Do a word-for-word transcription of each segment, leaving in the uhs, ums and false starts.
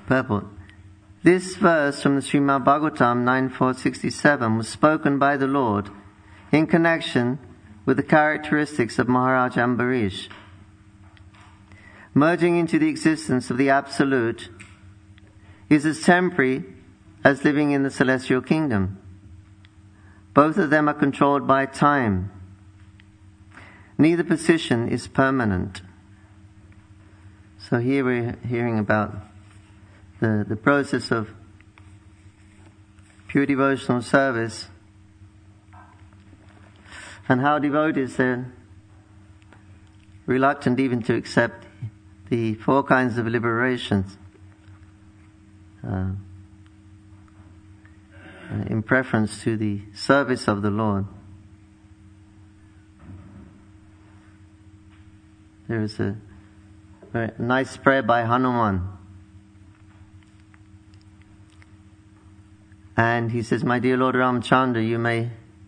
purport. This verse from the Srimad Bhagavatam nine four sixty-seven was spoken by the Lord in connection with the characteristics of Maharaj Ambarish. Merging into the existence of the Absolute is as temporary as living in the celestial kingdom. Both of them are controlled by time. Neither position is permanent. So here we're hearing about the, the process of pure devotional service and how devotees are reluctant even to accept the four kinds of liberations uh, in preference to the service of the Lord. There is a very nice prayer by Hanuman. And he says, "My dear Lord Ramchandra, you may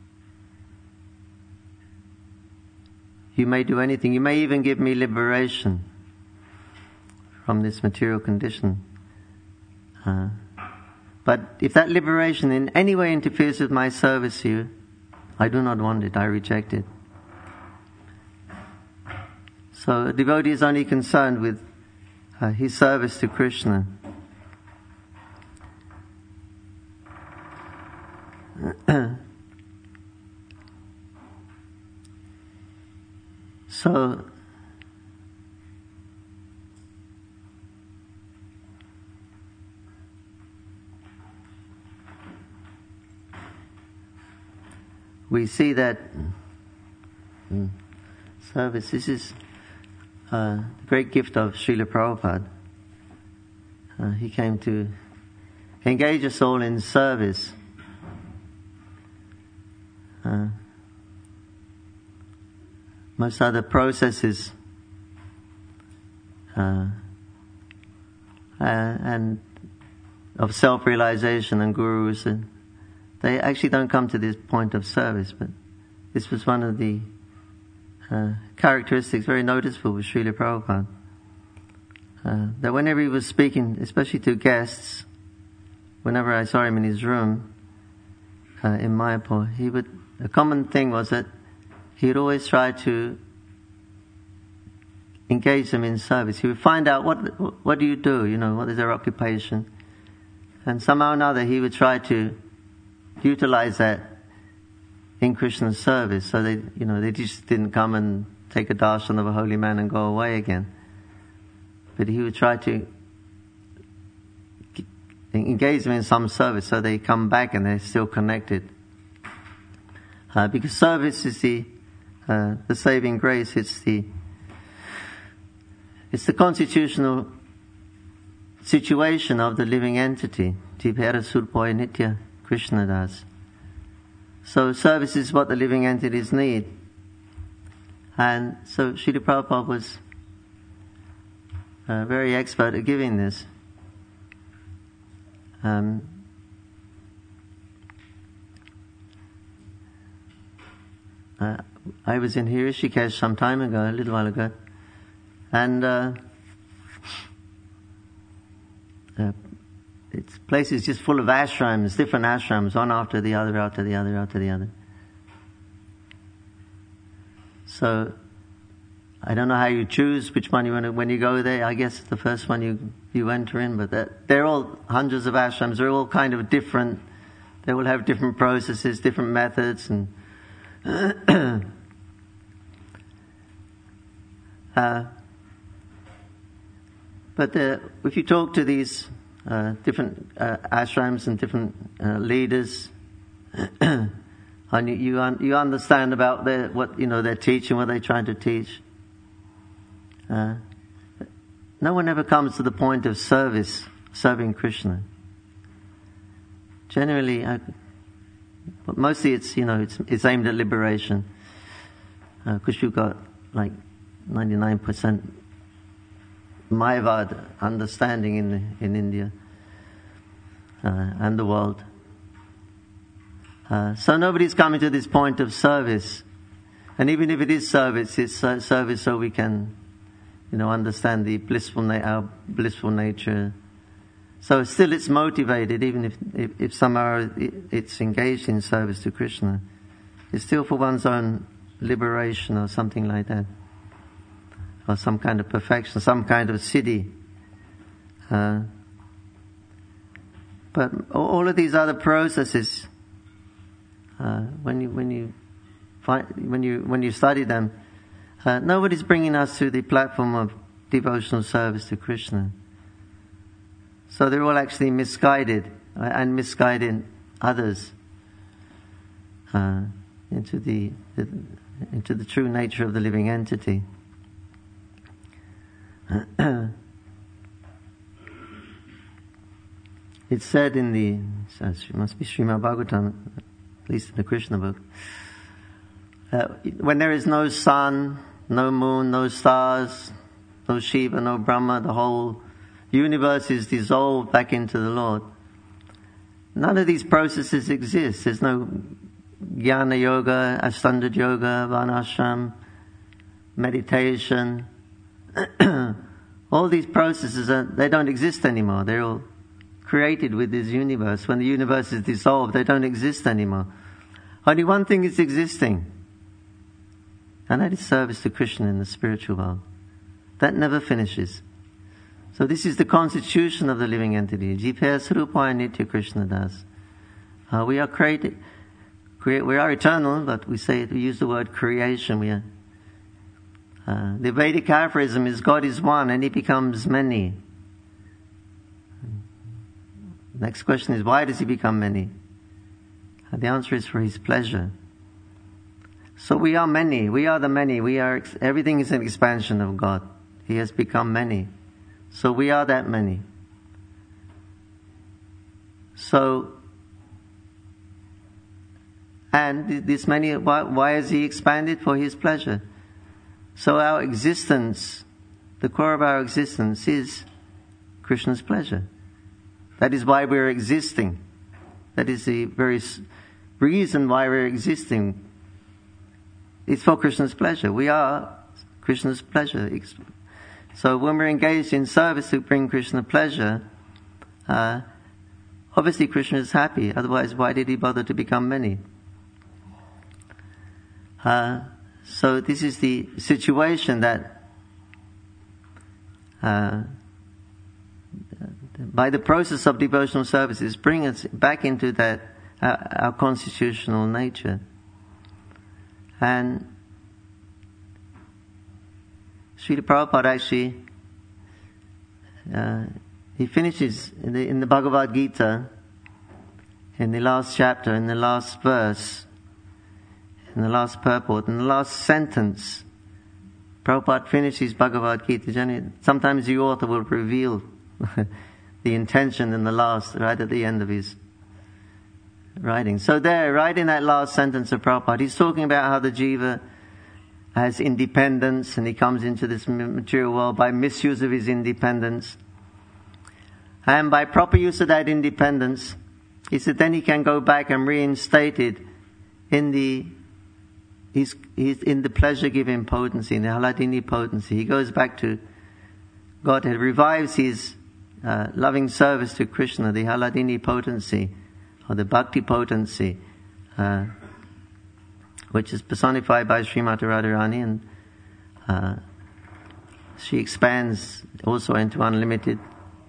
you may do anything. You may even give me liberation from this material condition. Uh, but if that liberation in any way interferes with my service to you, I do not want it. I reject it." So a devotee is only concerned with uh, his service to Krishna. So we see that mm, service, this is uh, the great gift of Srila Prabhupada. Uh, he came to engage us all in service. Uh, most other processes uh, uh, and of self-realization and gurus, and they actually don't come to this point of service, but this was one of the uh, characteristics very noticeable with Srila Prabhupada. Uh, that whenever he was speaking, especially to guests, whenever I saw him in his room uh, in Mayapur, he would, a common thing was that he'd always try to engage them in service. He would find out what what do you do, you know, what is their occupation, and somehow or another he would try to utilize that in Krishna's service. So they, you know, they just didn't come and take a darshan of a holy man and go away again. But he would try to engage them in some service so they come back and they're still connected. Uh, because service is the uh, the saving grace. It's the it's the constitutional situation of the living entity. Jivhara Surpoy Nitya Krishna Das. So service is what the living entities need. And so Srila Prabhupada was uh, very expert at giving this. Um, uh, I was in Hrishikesh some time ago, a little while ago, and uh, uh, it's places just full of ashrams, different ashrams, one after the other, after the other, after the other. So I don't know how you choose which one you want to, when you go there. I guess the first one you you enter in, but that, they're all hundreds of ashrams. They're all kind of different. They will have different processes, different methods, and uh, but the, if you talk to these uh, different uh, ashrams and different uh, leaders, and you you, un- you understand about their what you know they're teaching, what they're trying to teach. Uh, no one ever comes to the point of service, serving Krishna. Generally, I, but mostly it's, you know, it's, it's aimed at liberation. Because uh, you've got like ninety-nine percent Mayavad understanding in in India uh, and the world. Uh, so nobody's coming to this point of service. And even if it is service, it's uh, service so we can, you know, understand the blissful na- our blissful nature, So still it's motivated, even if, if, if somehow it's engaged in service to Krishna. It's still for one's own liberation or something like that. Or some kind of perfection, some kind of siddhi. Uh, but all of these other processes, uh, when you, when you find, when you, when you study them, uh, nobody's bringing us to the platform of devotional service to Krishna. So they're all actually misguided uh, and misguiding others uh, into the, the into the true nature of the living entity. It's said in the, it must be Srimad Bhagavatam, at least in the Krishna book, uh, when there is no sun, no moon, no stars, no Shiva, no Brahma, the whole universe is dissolved back into the Lord. None of these processes exist. There's no Jnana Yoga, Ashtanga Yoga, Varnashram, meditation. All these processes, are, they don't exist anymore. They're all created with this universe. When the universe is dissolved, they don't exist anymore. Only one thing is existing, and that is service to Krishna in the spiritual world. That never finishes. So this is the constitution of the living entity. Jipaya Sarupaya Nitya Krishna Das. Uh, we are created, create, we are eternal, but we say, we use the word creation. We are, uh, the Vedic aphorism is God is one and He becomes many. Next question is, why does He become many? Uh, the answer is for His pleasure. So we are many. We are the many. We are, everything is an expansion of God. He has become many. So we are that many. So, and this many, why, why has He expanded? For His pleasure. So our existence, the core of our existence is Krishna's pleasure. That is why we're existing. That is the very reason why we're existing. It's for Krishna's pleasure. We are Krishna's pleasure. So when we're engaged in service to bring Krishna pleasure, uh, obviously Krishna is happy. Otherwise, why did He bother to become many? Uh, so this is the situation that uh, by the process of devotional services bring us back into that uh, our constitutional nature. And Srila Prabhupada actually, uh, he finishes in the, in the Bhagavad Gita, in the last chapter, in the last verse, in the last purport, in the last sentence. Prabhupada finishes Bhagavad Gita. Sometimes the author will reveal the intention in the last, right at the end of his writing. So there, right in that last sentence of Prabhupada, he's talking about how the jiva has independence and he comes into this material world by misuse of his independence. And by proper use of that independence, he said then he can go back and reinstate it in the he's, he's in the pleasure-giving potency, in the Haladini potency. He goes back to Godhead, revives his uh, loving service to Krishna, the Haladini potency, or the Bhakti potency, uh, which is personified by Srimati Radharani, and uh, she expands also into unlimited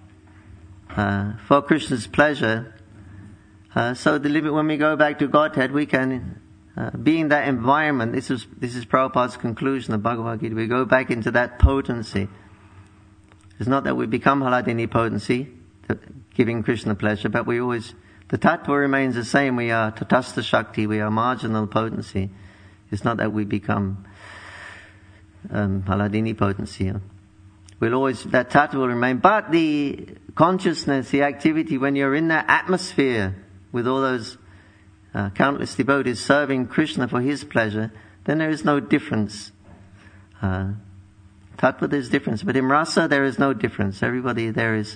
uh, for Krishna's pleasure. Uh, so the limit, when we go back to Godhead, we can uh, be in that environment. This is this is Prabhupada's conclusion of Bhagavad Gita. We go back into that potency. It's not that we become Haladini potency, giving Krishna pleasure, but we always, the tattva remains the same. We are tatastha shakti, we are marginal potency. It's not that we become um, Haladini potency. We'll always, that tattva will remain. But the consciousness, the activity, when you're in that atmosphere with all those uh, countless devotees serving Krishna for His pleasure, then there is no difference. Uh, Tattva, there's difference. But in rasa, there is no difference. Everybody there is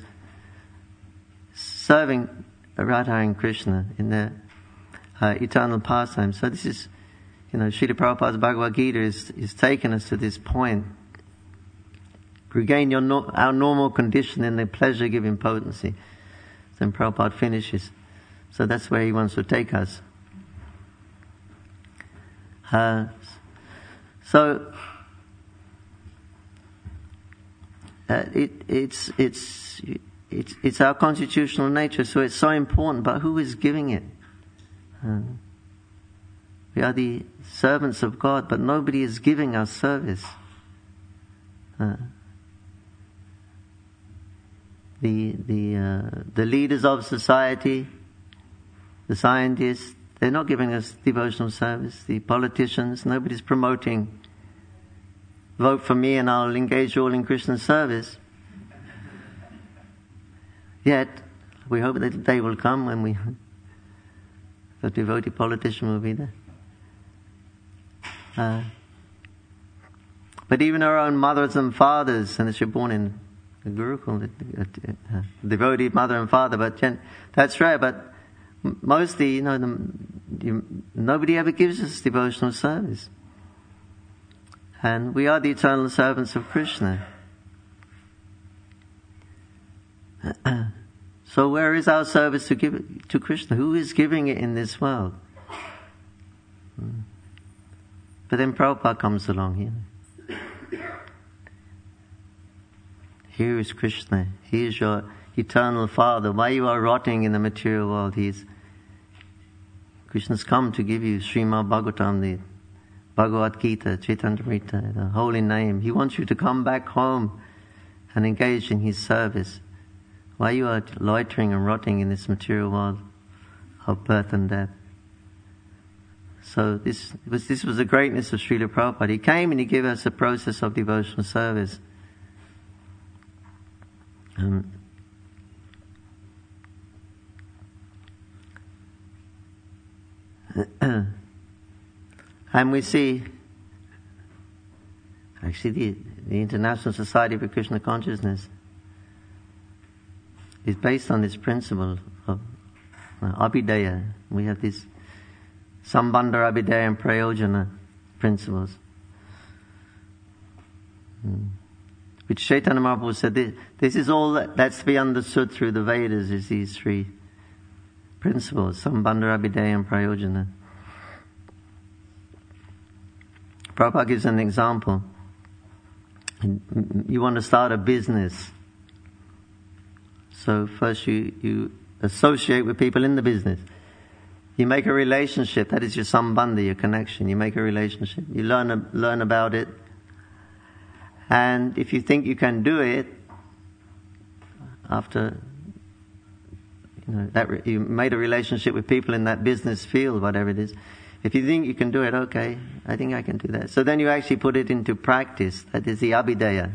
serving Radha and Krishna in their uh, eternal pastime. So this is, you know, Srila Prabhupada's Bhagavad Gita is, is taking us to this point. Regain your no, our normal condition in the pleasure-giving potency. then Prabhupada finishes. So that's where he wants to take us. Uh, so uh, it, it's it's it's it's our constitutional nature. So it's so important. But who is giving it? Uh, we are the servants of God, but nobody is giving us service. Uh, the the uh, the leaders of society, the scientists, they're not giving us devotional service. The politicians, nobody's promoting, vote for me and I'll engage you all in Krishna service. Yet, we hope that the day will come when we, the devotee politician will be there. Uh, but even our own mothers and fathers, unless you're born in a Gurukul, a, a, a devotee mother and father, but that's rare, but mostly, you know, the, you, nobody ever gives us devotional service. And we are the eternal servants of Krishna. So where is our service to give it to Krishna? Who is giving it in this world? But then Prabhupada comes along here. Here is Krishna. He is your eternal Father. Why you are rotting in the material world? He is Krishna's come to give you Srimad Bhagavatam, the Bhagavad Gita, Chaitanamrita, the holy name. He wants you to come back home and engage in His service. Why you are loitering and rotting in this material world of birth and death? So this was this was the greatness of Srila Prabhupada. He came and he gave us a process of devotional service. Um, And we see, actually, the, the International Society for Krishna Consciousness is based on this principle of uh, Abhidaya. We have this Sambandha, Abhidaya and Prayojana principles. Hmm. Which Chaitanya Mahaprabhu said, this, this is all that, that's to be understood through the Vedas, is these three principles, Sambandha, Abhidaya and Prayojana. Prabhupada gives an example. You want to start a business. So first you, you associate with people in the business. You make a relationship. That is your sambandha, your connection. You make a relationship. You learn learn about it. And if you think you can do it, after you know that you made a relationship with people in that business field, whatever it is, if you think you can do it, okay, I think I can do that. So then you actually put it into practice. That is the abhidaya.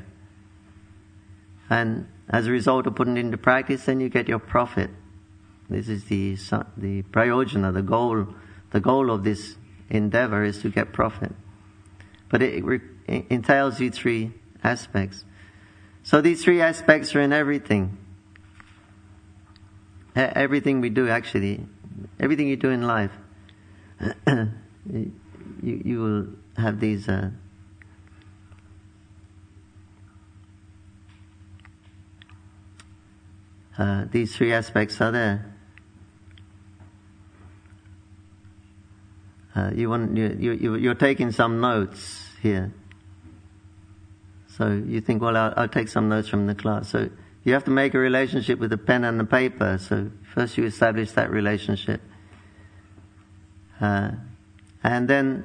And as a result of putting it into practice, then you get your profit. This is the the prayojana, the goal. The goal of this endeavor is to get profit. But it, it entails these three aspects. So these three aspects are in everything. Everything we do, actually, everything you do in life. you, you will have these uh, uh, these three aspects are there. Uh, you want you, you you're taking some notes here, so you think, well, I'll, I'll take some notes from the class. So you have to make a relationship with the pen and the paper. So first you establish that relationship. Uh, and then,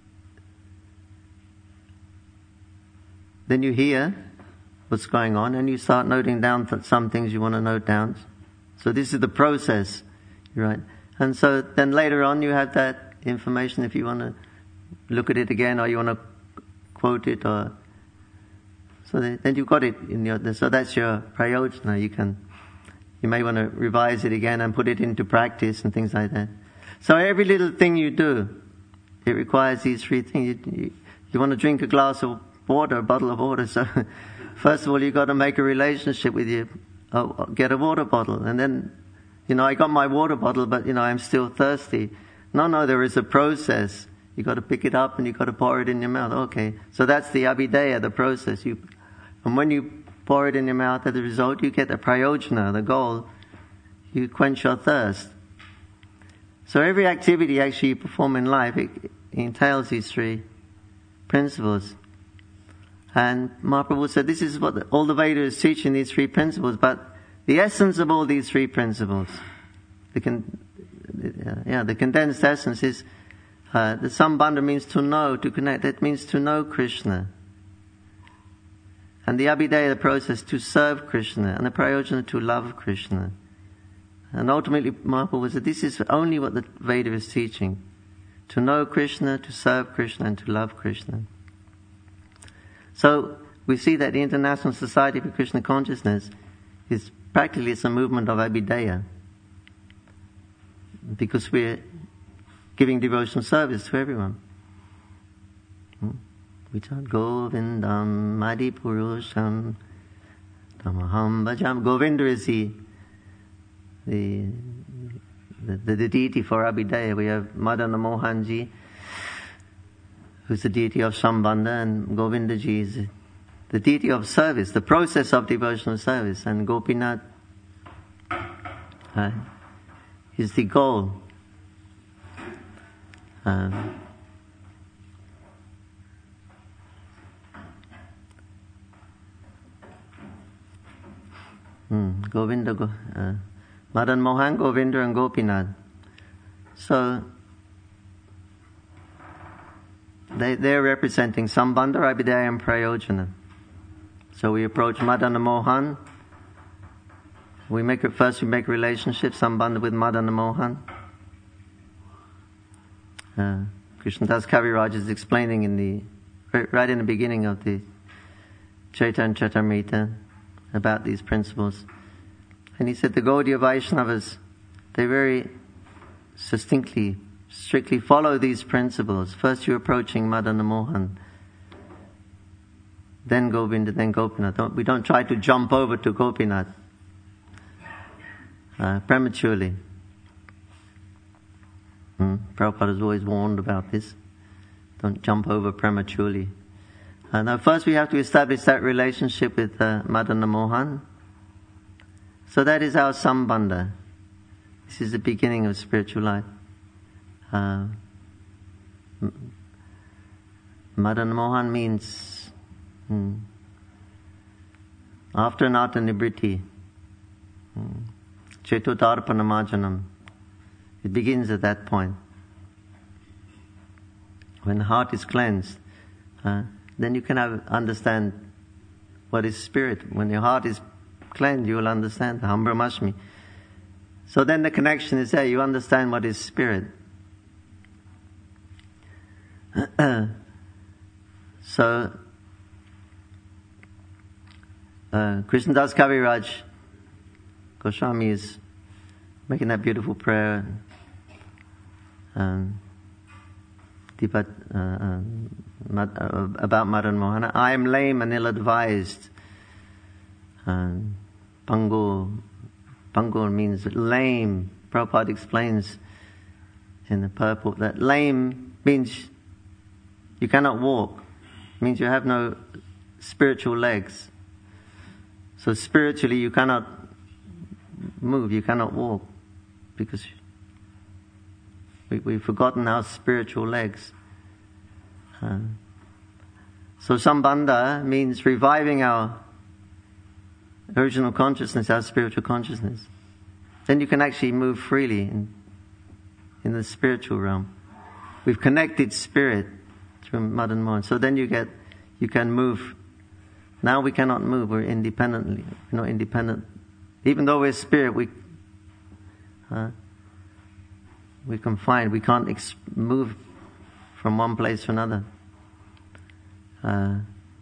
then you hear what's going on, and you start noting down th- some things you want to note down. So this is the process, right? And so then later on, you have that information if you want to look at it again, or you want to quote it, or so then, then you've got it in your. So that's your prayojana. You can, you may want to revise it again and put it into practice and things like that. So every little thing you do, it requires these three things. You, you, you want to drink a glass of water, a bottle of water. So first of all, you've got to make a relationship with you. Oh, get a water bottle. And then, you know, I got my water bottle, but, you know, I'm still thirsty. No, no, there is a process. You've got to pick it up and you've got to pour it in your mouth. Okay. So that's the abhidaya, the process. You, and when you pour it in your mouth, as a result, you get the prayojana, the goal. you quench your thirst. So every activity actually you perform in life, it, it entails these three principles. And Mahaprabhu said this is what the, all the Vedas teach in these three principles, but the essence of all these three principles, the con, uh, yeah, the condensed essence is, uh, the Sambandha means to know, to connect. That means to know Krishna. And the Abhidheya, the process, to serve Krishna. And the Prayojana, to love Krishna. And ultimately, Mahaprabhu said, this is only what the Veda is teaching. To know Krishna, to serve Krishna, and to love Krishna. So, we see that the International Society for Krishna Consciousness is practically it's a movement of Abhidheya. Because we're giving devotional service to everyone. Hmm? We chant Govindam Adipurusham Tamaham Bhajam. Govinda is the The, the, the deity for Abhidheya. We have Madana Mohanji, who's the deity of Sambandha, and Govindaji is the deity of service, the process of devotional service, and Gopinath uh, is the goal. Uh, hmm, Govinda, go, uh, Madan Mohan, Govinda and Gopinath. So, they, they're representing Sambandha, Abhidheya and Prayojana. So we approach Madana Mohan. We make it first we make relationship, Sambandha with Madana Mohan. Uh, Krishnadas Kaviraj is explaining in the, right, right in the beginning of the Chaitanya Charitamrita about these principles. And he said the Gaudiya Vaishnavas, they very succinctly, strictly follow these principles. First you're approaching Madana Mohan, then Govinda, then Gopinath. Don't, we don't try to jump over to Gopinath uh, prematurely. Hmm? Prabhupada has always warned about this. Don't jump over prematurely. Uh, now first we have to establish that relationship with uh, Madana Mohan. So that is our Sambandha. This is the beginning of spiritual life. Uh, Madan Mohan means hmm, after Nata Nibriti, hmm, Chetotarpanamajanam. It begins at that point. When the heart is cleansed, uh, then you can have, understand what is spirit. When your heart is cleansed, you will understand Aham Brahmasmi. So then the connection is there. You understand what is spirit. So, uh, Krishnadas Kaviraj Goswami is making that beautiful prayer um, Deepat, uh, uh, mad, uh, about Madan Mohan. I am lame and ill-advised. Um, Pangu, Pangu means lame. Prabhupada explains in the purport that lame means you cannot walk. It means you have no spiritual legs. So spiritually you cannot move, you cannot walk, because we, we've forgotten our spiritual legs. Uh, so Sambandha means reviving our original consciousness, our spiritual consciousness. Then you can actually move freely in, in the spiritual realm. We've connected spirit through Madan Mohan. So then you get, you can move. Now we cannot move. We're independently, we're not independent. Even though we're spirit, we, uh, we're confined. We can't ex- move from one place to another. Uh,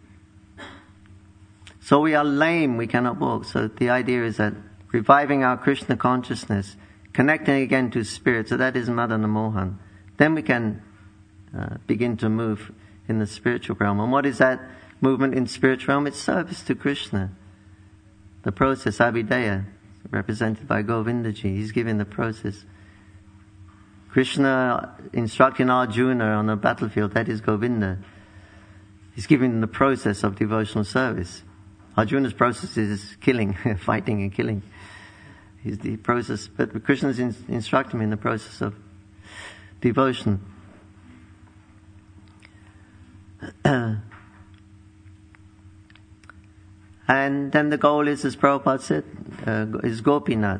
so we are lame. We cannot walk. So the idea is that reviving our Krishna consciousness, connecting again to spirit. So that is Madana Mohan. Then we can uh, begin to move in the spiritual realm. And what is that movement in spiritual realm? It's service to Krishna. The process, Abhidheya, represented by Govindaji. He's giving the process. Krishna instructing Arjuna on the battlefield, that is Govinda. He's giving the process of devotional service. Arjuna's process is killing, fighting and killing. is the process, but Krishna is in, instructing me in the process of devotion. And then the goal is, as Prabhupada said, uh, is Gopinath.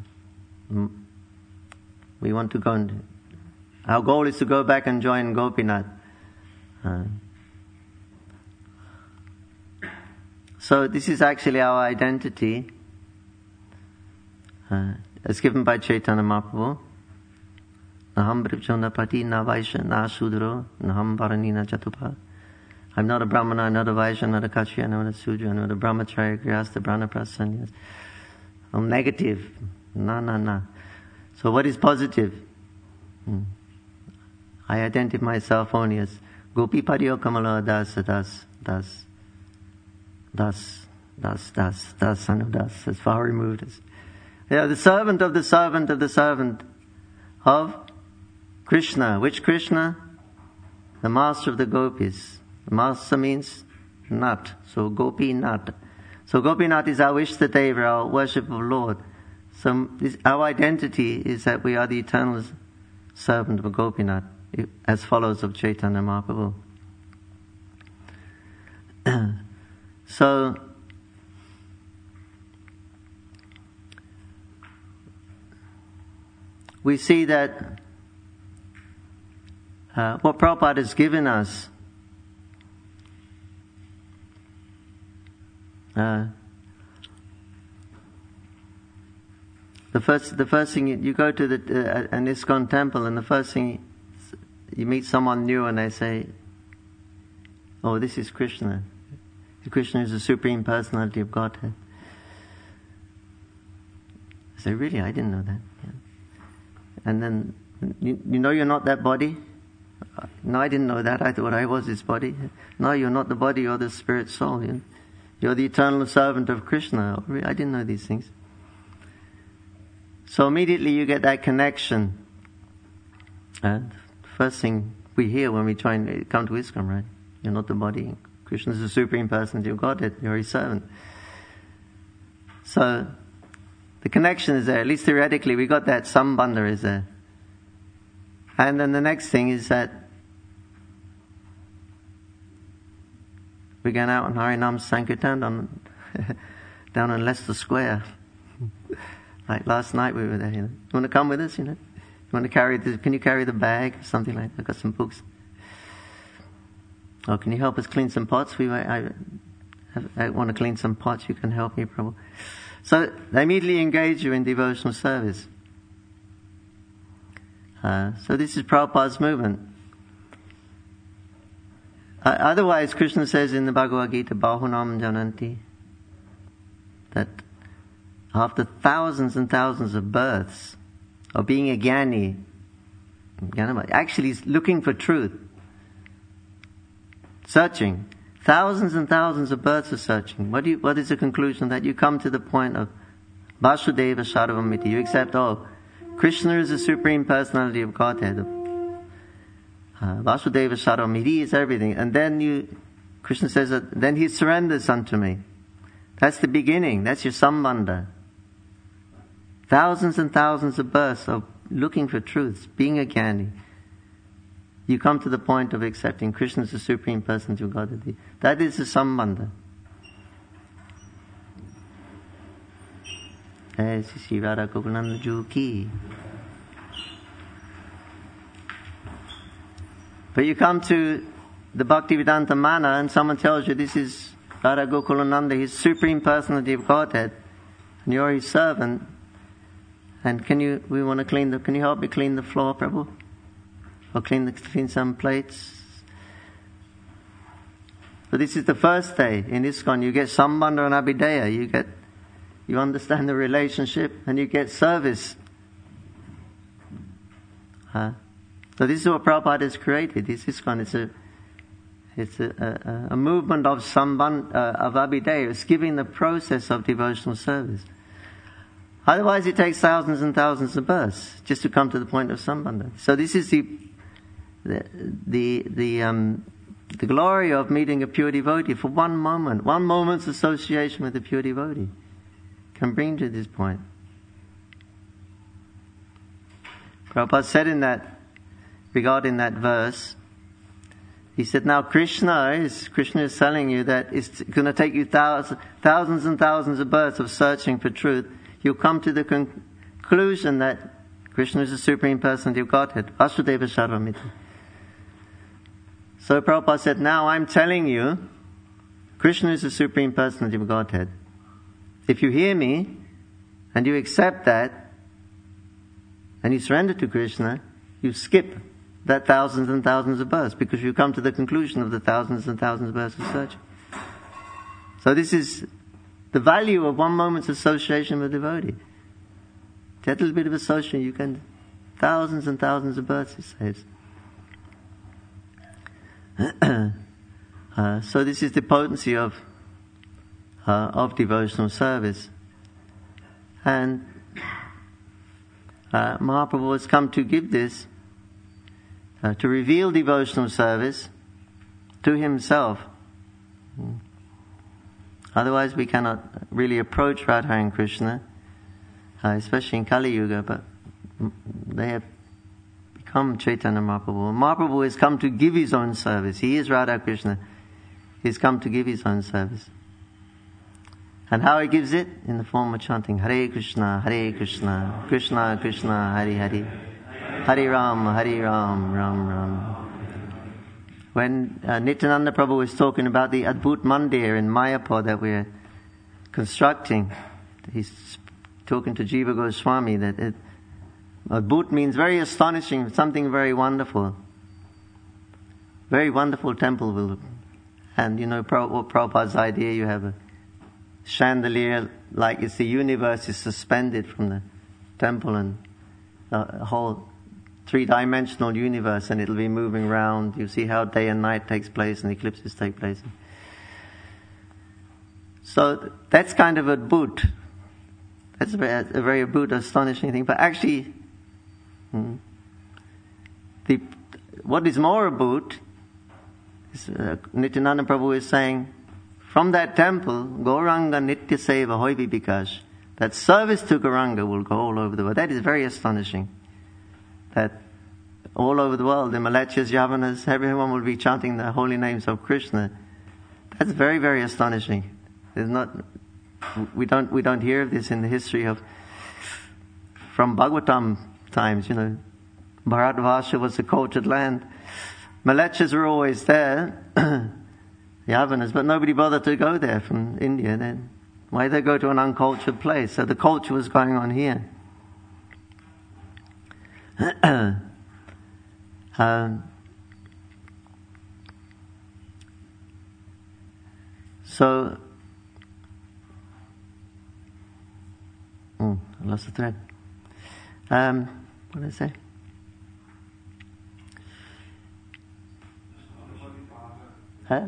We want to go and, our goal is to go back and join Gopinath. Uh, so this is actually our identity, uh, as given by Chaitanya Mahaprabhu. Naham Bripjonapati na Vaishya na Sudro Naham Varani na Chatupa. I'm not a Brahmana, I'm not a Vaishya, I'm not a Kshatriya, I'm not a Sudra, I'm not a Brahmacharya, Grihastha, Brahmaprastha, sannyas. I'm negative. No, no, no. So what is positive? Hmm. I identify myself only as Gopi Pariyo Kamala Das, Das, Das, Das, Das, Das, Das, son of Das, as far removed as. Yeah, the servant of the servant of the servant of Krishna. Which Krishna? The master of the gopis. The master means Nath. So Gopi Nath. So Gopinath is our Ishtadeva, our worship of Lord. So this, our identity is that we are the eternal servant of Gopinath, as follows of Chaitanya Mahaprabhu. So we see that uh, what Prabhupada has given us uh, the first the first thing you, you go to the uh, an ISKCON temple, and the first thing you meet someone new and they say, "Oh, this is Krishna. Krishna is the Supreme Personality of Godhead." I say, "Really? I didn't know that." Yeah. And then, you, you know you're not that body? No, I didn't know that. I thought I was this body. No, you're not the body, you're the spirit soul. You're, you're the eternal servant of Krishna. I didn't know these things. So immediately you get that connection. Uh, first thing we hear when we try and come to ISKCON, right? You're not the body. Krishna is the Supreme Personality of Godhead. You're His servant. So the connection is there. At least theoretically, we got that sambandha is there. And then the next thing is that we're going out on Harinam Sankirtan down, down on Leicester Square. Like last night we were there, you know. You want to come with us, you know? You want to carry the, can you carry the bag? Something like that. I've got some books. Oh, can you help us clean some pots? We I, I want to clean some pots. You can help me, Prabhu. So they immediately engage you in devotional service. Uh, so this is Prabhupada's movement. Uh, otherwise, Krishna says in the Bhagavad Gita, Bahunam Jananti, that after thousands and thousands of births of being a Jnani, actually looking for truth, searching, thousands and thousands of births of searching, what, do you, what is the conclusion? That you come to the point of Vasudeva Sarvamiti. You accept, oh, Krishna is the Supreme Personality of Godhead. Uh, Vasudeva Sarvamiti is everything. And then you, Krishna says that, then He surrenders unto me. That's the beginning. That's your sambandha. Thousands and thousands of births of looking for truths, being a Jnani. You come to the point of accepting Krishna as the Supreme Personality of Godhead. That is the sambandha. Shri Radha Gokulananda Ju Ki. But you come to the Bhaktivedanta Mana and someone tells you this is Radha Gokulananda, His Supreme Personality of Godhead, and you're His servant. And can you, we want to clean the, can you help me clean the floor, Prabhu? Or clean, the, clean some plates? So this is the first day in ISKCON. You get sambandha and abhideya. You get, you understand the relationship and you get service. Huh? So this is what Prabhupada has created. This ISKCON. It's a, it's a, a, a movement of sambandha, uh, of abhideya. It's giving the process of devotional service. Otherwise it takes thousands and thousands of births just to come to the point of sambandha. So this is the, the, the, the, um, the glory of meeting a pure devotee for one moment. One moment's association with a pure devotee can bring to this point. Prabhupada said in that, regarding that verse, he said, now Krishna is, Krishna is telling you that it's going to take you thousands, thousands and thousands of births of searching for truth. You'll come to the con- conclusion that Krishna is the Supreme Personality of Godhead. Vasudeva Sarvamiti. So Prabhupada said, now I'm telling you, Krishna is the Supreme Personality of Godhead. If you hear me, and you accept that, and you surrender to Krishna, you skip that thousands and thousands of births, because you come to the conclusion of the thousands and thousands of births of searching. So this is the value of one moment's association with a devotee. That little bit of association, you can, thousands and thousands of births it saves. uh, so this is the potency of uh, of devotional service. And uh, Mahaprabhu has come to give this, uh, to reveal devotional service to himself. Otherwise we cannot really approach Radha and Krishna, uh, especially in Kali Yuga, but they have become Chaitanya Mahaprabhu. Mahaprabhu has come to give his own service. He is Radha Krishna. He's come to give his own service. And how he gives it? In the form of chanting Hare Krishna, Hare Krishna, Krishna Krishna, Hare Hare, Hare Ram, Hare Ram, Ram Ram. When uh, Nityananda Prabhu was talking about the Adbhut Mandir in Mayapur that we're constructing, he's talking to Jiva Goswami that it, Adbhut means very astonishing, something very wonderful. Very wonderful temple will, and you know Prabhupada's idea, you have a chandelier like it's the universe is suspended from the temple, and a whole three-dimensional universe, and it'll be moving around. You see how day and night takes place and eclipses take place. So that's kind of a Adbhut. That's a very, a very Adbhut, astonishing thing. But actually, hmm, the what is more Adbhut is uh, Nityananda Prabhu is saying, from that temple, Gauranga Nitya Seva Hoivi Bikash, that service to Gauranga will go all over the world. That is very astonishing. That all over the world, the Malechas, Yavanas, everyone will be chanting the holy names of Krishna. That's very, very astonishing. There's not, we don't, we don't hear of this in the history of, from Bhagavatam times, you know. Bharatvarsha was a cultured land. Malechas were always there. Yavanas, but nobody bothered to go there from India then. Why they go to an uncultured place? So the culture was going on here. um, so, oh, I lost the thread. Um, what did I say? Huh?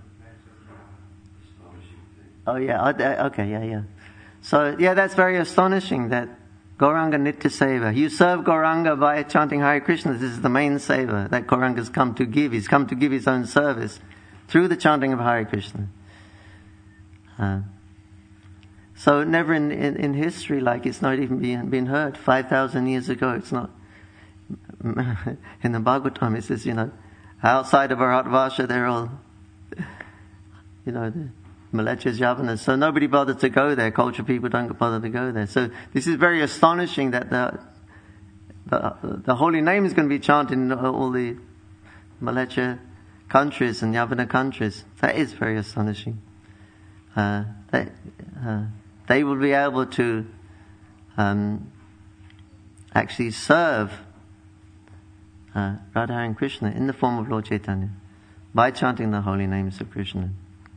Oh yeah, okay, yeah, yeah. So yeah, that's very astonishing that Gauranga Nitya Seva. You serve Gauranga by chanting Hare Krishna. This is the main seva that Gauranga has come to give. He's come to give his own service through the chanting of Hare Krishna. Uh, so never in, in, in history, like it's not even been, been heard. Five thousand years ago, it's not. In the Bhagavatam, it says, you know, outside of Bharatvarsha, they're all, you know, the Malechas, Yavanas. So nobody bothered to go there. Culture people don't bother to go there. So this is very astonishing that the the, the holy name is going to be chanted in all the Malecha countries and Yavana countries. That is very astonishing. Uh, they, uh, they will be able to um, actually serve uh, Radha and Krishna in the form of Lord Chaitanya by chanting the holy names of Krishna.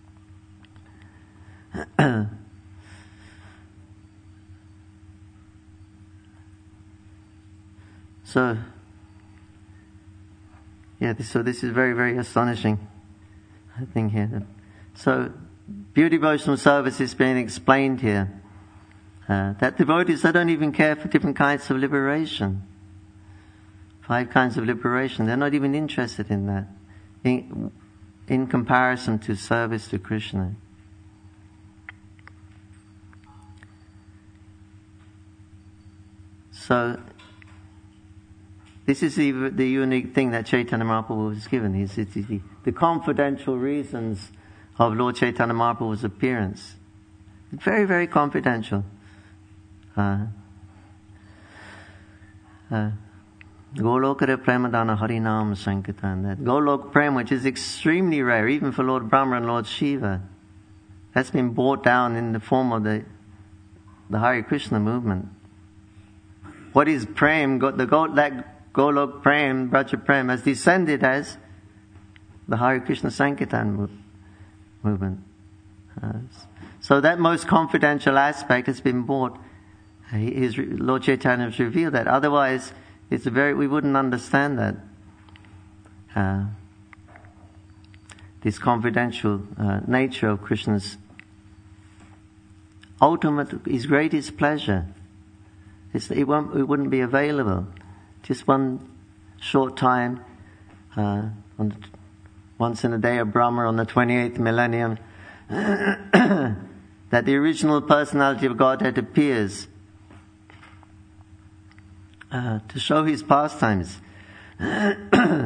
So, yeah, this, so this is very, very astonishing thing here. So, pure devotional service is being explained here. Uh, that devotees, they don't even care for different kinds of liberation. Five kinds of liberation. They're not even interested in that. In, in comparison to service to Krishna. So, this is the, the unique thing that Chaitanya Mahaprabhu was given. It's, it's the, the confidential reasons of Lord Chaitanya Mahaprabhu's appearance. Very, very confidential. Uh, uh, Golokara Premadana Harinam Sankirtan. That Golok Prem, which is extremely rare, even for Lord Brahma and Lord Shiva, that's been brought down in the form of the the Hare Krishna movement. What is Prem? The Go, that Golok Prem, Braja Prem, has descended as the Hare Krishna Sankirtan move, movement. Uh, so that most confidential aspect has been brought. His, Lord Chaitanya has revealed that. Otherwise, it's a very we wouldn't understand that. Uh, this confidential uh, nature of Krishna's ultimate, his greatest pleasure. It's, it, won't, it wouldn't be available. Just one short time, uh, on the, once in a day of Brahma on the twenty-eighth millennium, that the original personality of Godhead appears uh, to show his pastimes. uh,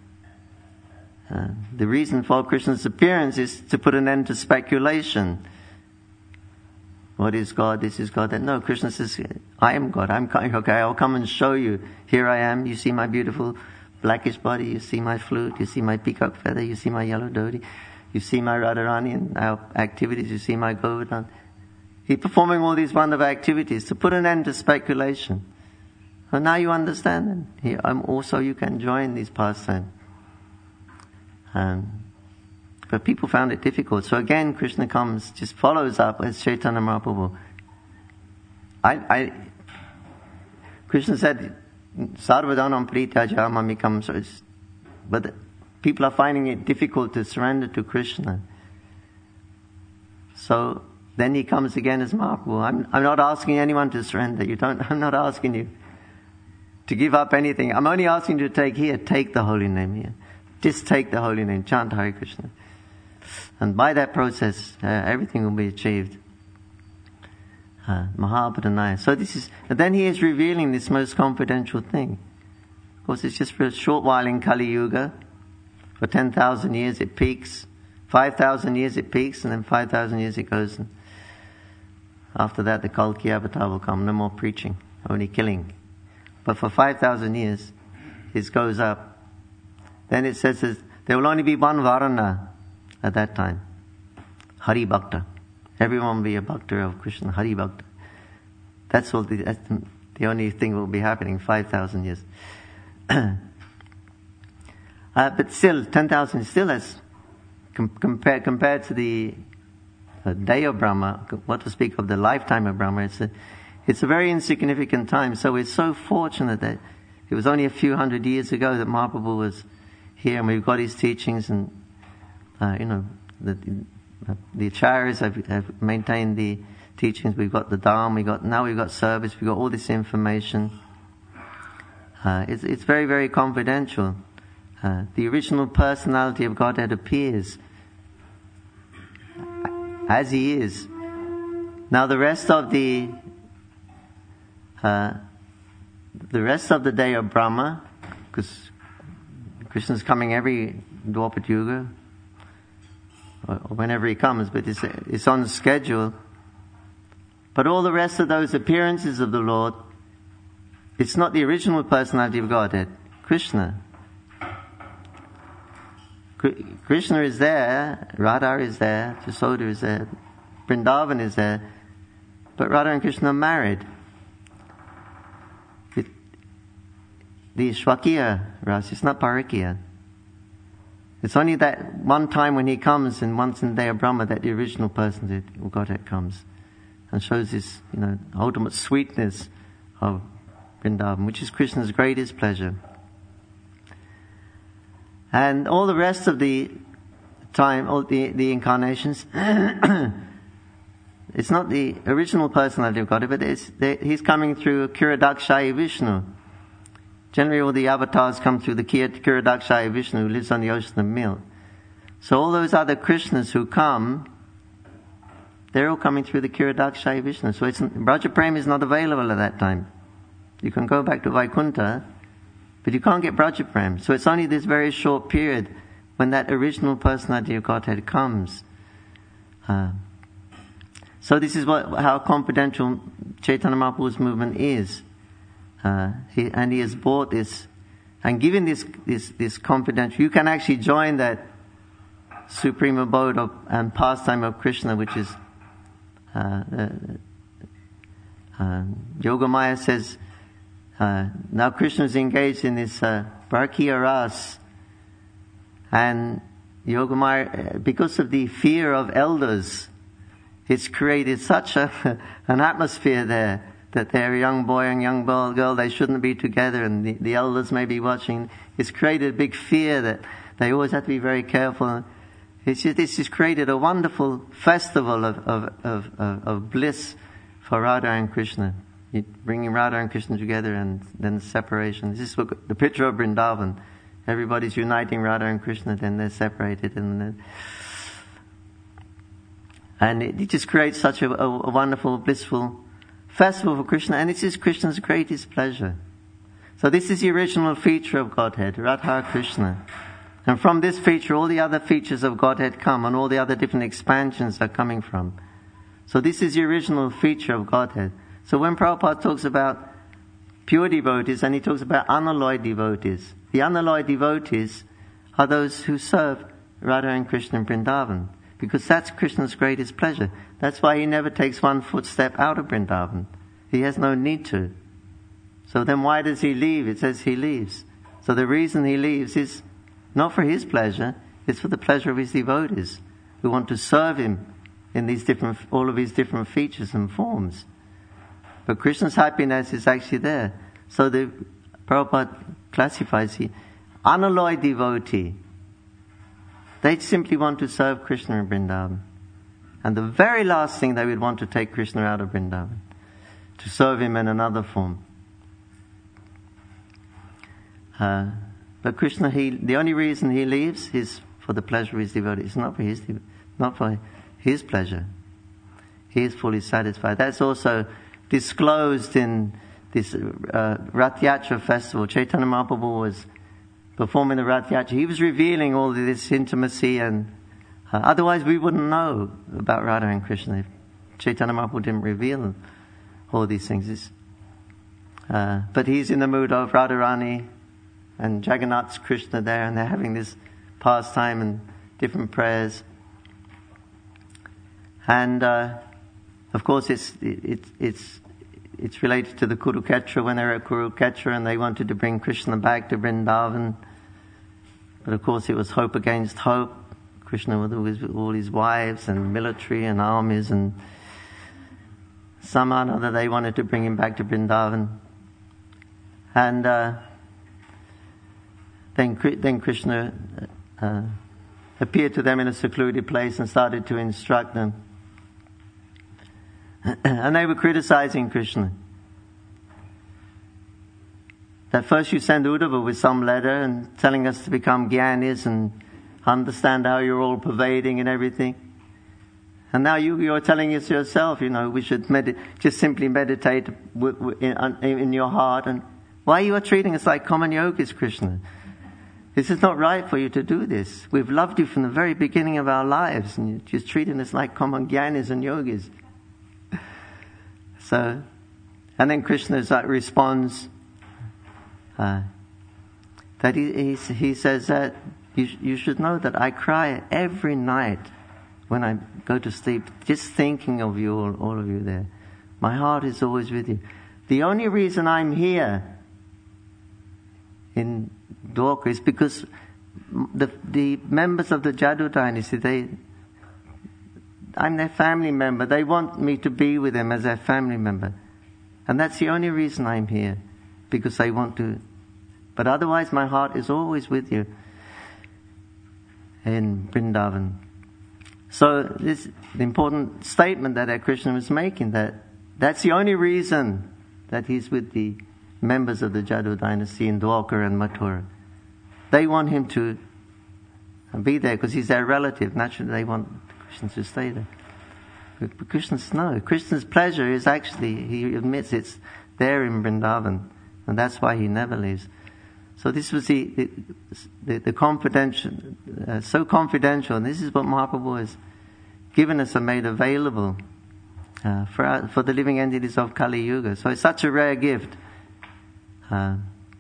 the reason for Krishna's appearance is to put an end to speculation. What is God? This is God. That no, Krishna says, I am God. I'm okay. I'll come and show you. Here I am. You see my beautiful blackish body. You see my flute. You see my peacock feather. You see my yellow dhoti. You see my Radharani and our activities. You see my Govardhan. He's performing all these wonderful activities to put an end to speculation. And now you understand them. Here, I'm also you can join these pastimes. Um, But people found it difficult. So again, Krishna comes, just follows up as Chaitanya Mahaprabhu. I, I, Krishna said, Sarvadhanam Prityaja Mamikam. So it's, but people are finding it difficult to surrender to Krishna. So then he comes again as Mahaprabhu. I'm, I'm not asking anyone to surrender. You don't, I'm not asking you to give up anything. I'm only asking you to take here, take the holy name here. Just take the holy name, chant Hare Krishna. And by that process, uh, everything will be achieved. Uh, Mahabhadanaya. So this is, and then he is revealing this most confidential thing. Of course, it's just for a short while in Kali Yuga. For ten thousand years it peaks. five thousand years it peaks, and then five thousand years it goes. And after that, the Kalki Avatar will come. No more preaching, only killing. But for five thousand years, it goes up. Then it says that there will only be one Varana at that time. Hari Bhakta. Everyone will be a Bhakta of Krishna. Hari Bhakta. That's all. The, that's the, the only thing will be happening five thousand years. uh, but still, ten thousand still as com- compared compared to the uh, day of Brahma. What to speak of the lifetime of Brahma? It's a it's a very insignificant time. So we're so fortunate that it was only a few hundred years ago that Mahaprabhu was here, and we've got his teachings, and uh, you know the uh, the acharyas have, have maintained the teachings. We've got the Dharma. We got now we've got service. We've got all this information. Uh, it's it's very very confidential. Uh, the original personality of Godhead appears as he is. Now the rest of the uh, the rest of the day of Brahma, because Krishna's coming every Dwapara Yuga, or whenever he comes, but it's, it's on schedule. But all the rest of those appearances of the Lord, it's not the original personality of Godhead, Krishna. Krishna is there, Radha is there, Yasoda is there, Vrindavan is there, but Radha and Krishna are married. It, the Shvakiya Rasa, it's not Parikiya. It's only that one time when he comes, and once in the day of Brahma, that the original person of Godhead comes and shows this, you know, ultimate sweetness of Vrindavan, which is Krishna's greatest pleasure. And all the rest of the time, all the, the incarnations, it's not the original personality of God, but it's, he's coming through Kiradakshaya Vishnu. Generally all the avatars come through the Kiradakshaya Vishnu, who lives on the ocean of milk. So all those other Krishnas who come, they're all coming through the Kiradakshaya Vishnu. So it's, Braja Prem is not available at that time. You can go back to Vaikuntha, But you can't get Braja Prem. So it's only this very short period when that original personality of Godhead comes. Uh, so this is what how confidential Chaitanya Mahaprabhu's movement is. Uh, he, and he has brought this and given this, this, this confidential. You can actually join that supreme abode of, and pastime of Krishna, which is uh, uh, uh, Yogamaya says, uh, now Krishna is engaged in this uh, Bharkiya Ras, and Yogamaya, because of the fear of elders, it's created such a an atmosphere there that they're a young boy and young girl, they shouldn't be together, and the, the elders may be watching. It's created a big fear that they always have to be very careful. It's just, it's just created a wonderful festival of, of, of, of, of bliss for Radha and Krishna. Bringing Radha and Krishna together and then separation. This is what, the picture of Vrindavan. Everybody's uniting Radha and Krishna, then they're separated. And then, and it, it just creates such a, a, a wonderful, blissful festival for Krishna, and it is Krishna's greatest pleasure. So this is the original feature of Godhead, Radha Krishna. And from this feature, all the other features of Godhead come, and all the other different expansions are coming from. So this is the original feature of Godhead. So when Prabhupada talks about pure devotees, and he talks about unalloyed devotees, the unalloyed devotees are those who serve Radha and Krishna in Vrindavan, because that's Krishna's greatest pleasure. That's why he never takes one footstep out of Vrindavan. He has no need to. So then why does he leave? It says he leaves. So the reason he leaves is not for his pleasure, it's for the pleasure of his devotees who want to serve him in these different, all of his different features and forms. But Krishna's happiness is actually there. So the Prabhupada classifies the unalloyed devotee. They simply want to serve Krishna in Vrindavan. And the very last thing they would want to take Krishna out of Vrindavan, to serve him in another form. Uh, but Krishna, he, the only reason he leaves is for the pleasure of his devotees. It's not for his, not for his pleasure. He is fully satisfied. That's also disclosed in this uh, Rath Yatra festival. Chaitanya Mahaprabhu was performing the Rath Yatra. He was revealing all this intimacy, and uh, otherwise we wouldn't know about Radha and Krishna if Chaitanya Mahaprabhu didn't reveal all these things. Uh, but he's in the mood of Radharani and Jagannath's Krishna there, and they're having this pastime and different prayers. And uh, of course, it's it, it's it's related to the Kurukshetra, when they were at Kurukshetra and they wanted to bring Krishna back to Vrindavan. But of course, it was hope against hope. Krishna with all his, all his wives and military and armies, and somehow or other they wanted to bring him back to Vrindavan. And uh, then then Krishna uh, appeared to them in a secluded place and started to instruct them. And they were criticizing Krishna. That first you send Uddhava with some letter and telling us to become jnanis and understand how you're all pervading and everything. And now you, you're telling us yourself, you know, we should med- just simply meditate w- w- in, in your heart. And why you are treating us like common yogis, Krishna? This is not right for you to do this. We've loved you from the very beginning of our lives, and you're just treating us like common jnanis and yogis. So, and then Krishna responds uh, that he, he he says that you you should know that I cry every night when I go to sleep, just thinking of you, all, all of you there. My heart is always with you. The only reason I'm here in Dwarka is because the the members of the Jadu dynasty, they. I'm their family member. They want me to be with them as their family member. And that's the only reason I'm here. Because they want to. But otherwise my heart is always with you in Vrindavan. So this is the important statement that Krishna was making, that that's the only reason that he's with the members of the Jadu dynasty in Dwarka and Mathura. They want him to be there because he's their relative. Naturally they want Krishna to stay there. But Krishna's no. Krishna's pleasure is actually, he admits it's there in Vrindavan. And that's why he never leaves. So this was the the, the, the confidential, uh, so confidential, and this is what Mahaprabhu has given us and made available uh, for our, for the living entities of Kali Yuga. So it's such a rare gift, uh,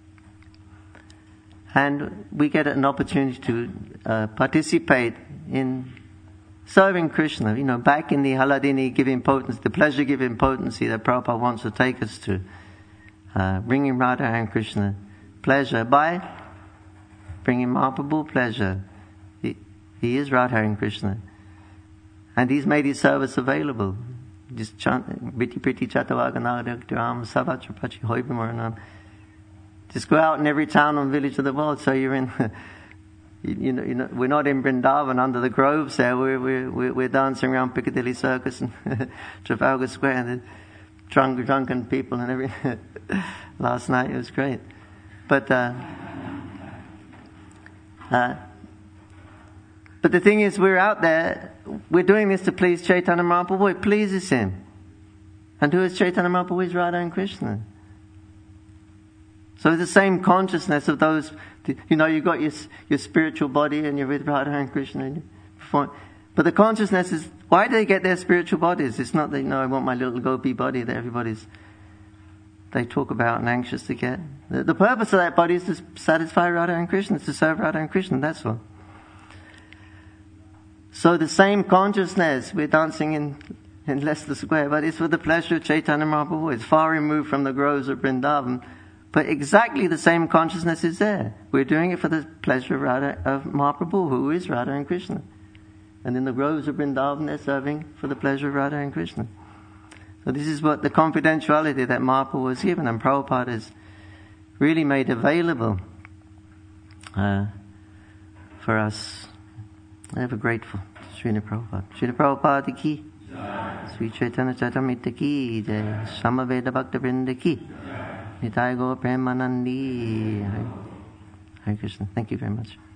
and we get an opportunity to uh, participate in serving Krishna. You know, back in the Haladini giving potency, the pleasure giving potency that Prabhupada wants to take us to, uh, bringing Radha and Krishna pleasure by bringing Mahaprabhu pleasure. He, he is Radha and Krishna. And he's made his service available. Just chant, Biti Priti Chatavaganadaktiram Savatrapachi Hoibimaranam. Just go out in every town and village of the world. So you're in, you, you, know, you know, we're not in Vrindavan under the groves there. We're, we're, we're dancing around Piccadilly Circus and Trafalgar Square and the drunk, drunken people and everything. Last night it was great. But, uh, uh, but the thing is, we're out there, we're doing this to please Chaitanya Mahaprabhu. It pleases him. And who is Chaitanya Mahaprabhu? Is Radha and Krishna. So the same consciousness of those, you know, you've got your, your spiritual body and you're with Radha and Krishna. And you're, but the consciousness is, why do they get their spiritual bodies? It's not that, you know, I want my little gopi body that everybody's, they talk about and anxious to get. The, the purpose of that body is to satisfy Radha and Krishna, to serve Radha and Krishna, that's all. So the same consciousness, we're dancing in, in Leicester Square, but it's for the pleasure of Chaitanya Mahaprabhu. It's far removed from the groves of Vrindavan, but exactly the same consciousness is there. We're doing it for the pleasure of Radha, of Mahaprabhu, who is Radha and Krishna. And in the groves of Vrindavan, they're serving for the pleasure of Radha and Krishna. So this is what the confidentiality that Mahaprabhu was given, and Prabhupada has really made available uh, for us. I'm ever grateful to Srila Prabhupada. Srila Prabhupada ki, Sri Chaitanya Charitamrita ki, Jai Samaveda Bhakta Vrinda ki, Nitai Gaur Premanandi. Hare Krishna. Thank you very much.